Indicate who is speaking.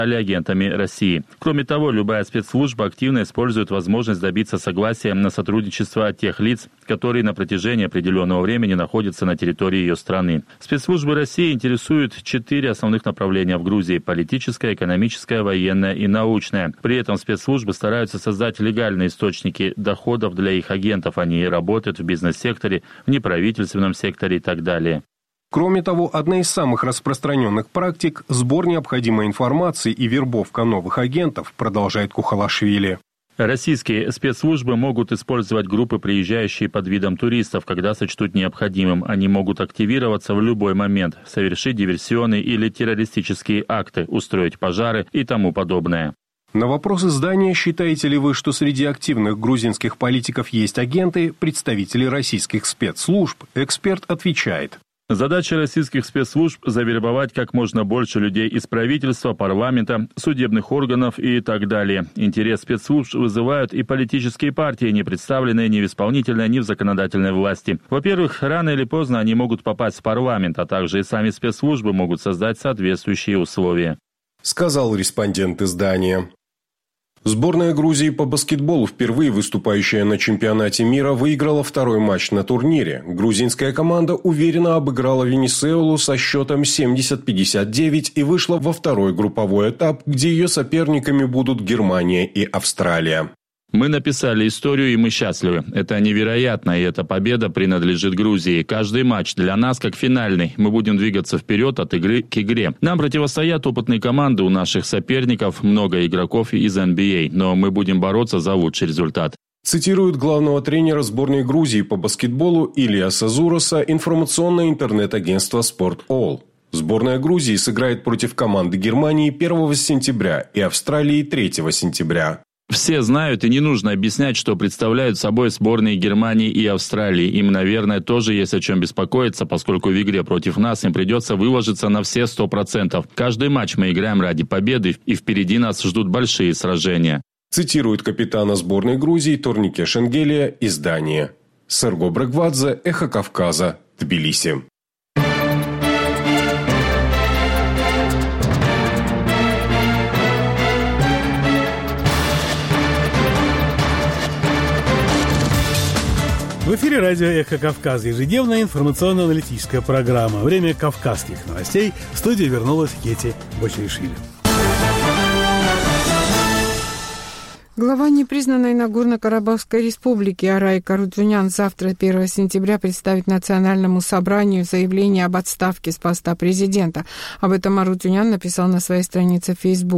Speaker 1: агентами России. Кроме того, любая спецслужба активно использует возможность добиться согласия на сотрудничество от тех лиц, которые на протяжении определенного времени находятся на территории ее страны. Спецслужбы России интересуют 4 основных направления в Грузии: политическое, экономическое, военное и научное. При этом спецслужбы стараются создать легальные источники доходов для их агентов. Они работают в бизнес-секторе, в неправительственном секторе и так далее.
Speaker 2: Кроме того, одна из самых распространенных практик – сбор необходимой информации и вербовка новых агентов, продолжает Кухалашвили.
Speaker 1: Российские спецслужбы могут использовать группы, приезжающие под видом туристов, когда сочтут необходимым. Они могут активироваться в любой момент, совершить диверсионные или террористические акты, устроить пожары и тому подобное.
Speaker 2: На вопрос издания, считаете ли вы, что среди активных грузинских политиков есть агенты, представители российских спецслужб, эксперт отвечает.
Speaker 1: Задача российских спецслужб – завербовать как можно больше людей из правительства, парламента, судебных органов и так далее. Интерес спецслужб вызывают и политические партии, не представленные ни в исполнительной, ни в законодательной власти. Во-первых, рано или поздно они могут попасть в парламент, а также и сами спецслужбы могут создать соответствующие условия.
Speaker 2: Сказал респондент издания. Сборная Грузии по баскетболу, впервые выступающая на чемпионате мира, выиграла второй матч на турнире. Грузинская команда уверенно обыграла Венесуэлу со счетом 70-59 и вышла во второй групповой этап, где ее соперниками будут Германия и Австралия.
Speaker 1: Мы написали историю, и мы счастливы. Это невероятно, и эта победа принадлежит Грузии. Каждый матч для нас как финальный. Мы будем двигаться вперед от игры к игре. Нам противостоят опытные команды, у наших соперников много игроков из NBA, но мы будем бороться за лучший результат.
Speaker 2: Цитирует главного тренера сборной Грузии по баскетболу Ilias Azurosa информационное интернет-агентство Sport.all. Сборная Грузии сыграет против команды Германии 1 сентября и Австралии 3 сентября.
Speaker 1: Все знают, и не нужно объяснять, что представляют собой сборные Германии и Австралии. Им, наверное, тоже есть о чем беспокоиться, поскольку в игре против нас им придется выложиться на все 100%. Каждый матч мы играем ради победы, и впереди нас ждут большие сражения.
Speaker 2: Цитирует капитана сборной Грузии Торнике Шенгелия издание. Серго Брагвадзе, Эхо Кавказа, Тбилиси.
Speaker 3: В эфире радио «Эхо Кавказа», ежедневная информационно-аналитическая программа. Время кавказских новостей. В студию вернулась Кети Бочаришвили.
Speaker 4: Глава непризнанной Нагорно-Карабахской республики Арай Карутюнян завтра, 1 сентября, представит Национальному собранию заявление об отставке с поста президента. Об этом Арутюнян написал на своей странице в Facebook.